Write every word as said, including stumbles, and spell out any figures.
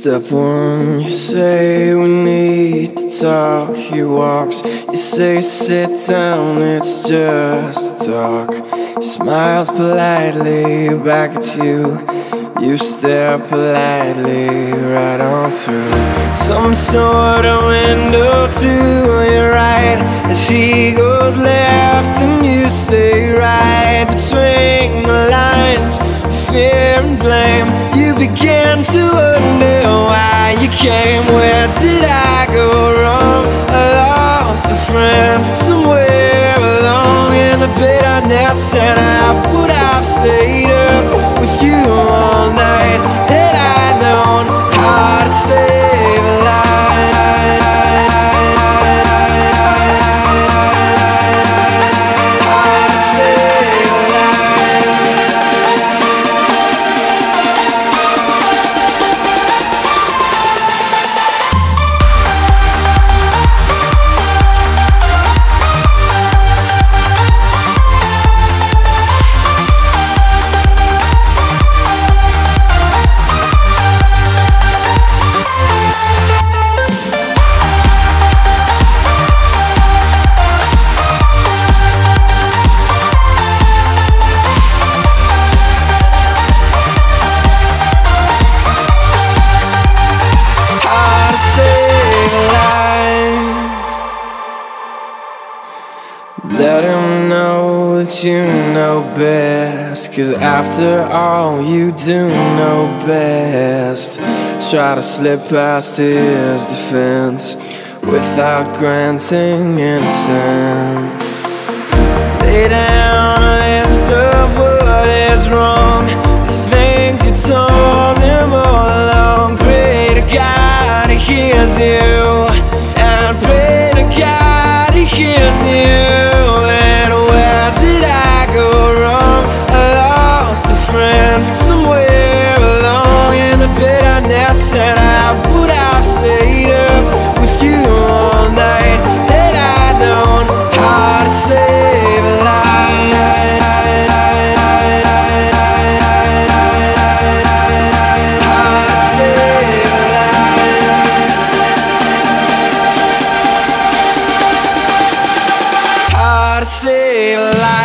Step one, you say we need to talk. He walks, you say sit down, it's just a talk. He smiles politely back at you. You stare politely right on through some sort of window to your right, as he goes left and you stay right. Between the lines of fear and blame, you begin to wonder why you came. Where did I go wrong? I lost a friend somewhere along in the bitterness, and I would have stayed up with you all night had I known how to save a life. How to save a Let him know that you know best, 'cause after all you do know best. Try to slip past his defense without granting innocence. Lay down a list of what is wrong, the things you told him all along. Pray to God he hears you, and pray to God he hears you. Somewhere along in the bitterness, and I would have stayed up with you all night had I known how to save a life. How to save a life. How to save a life.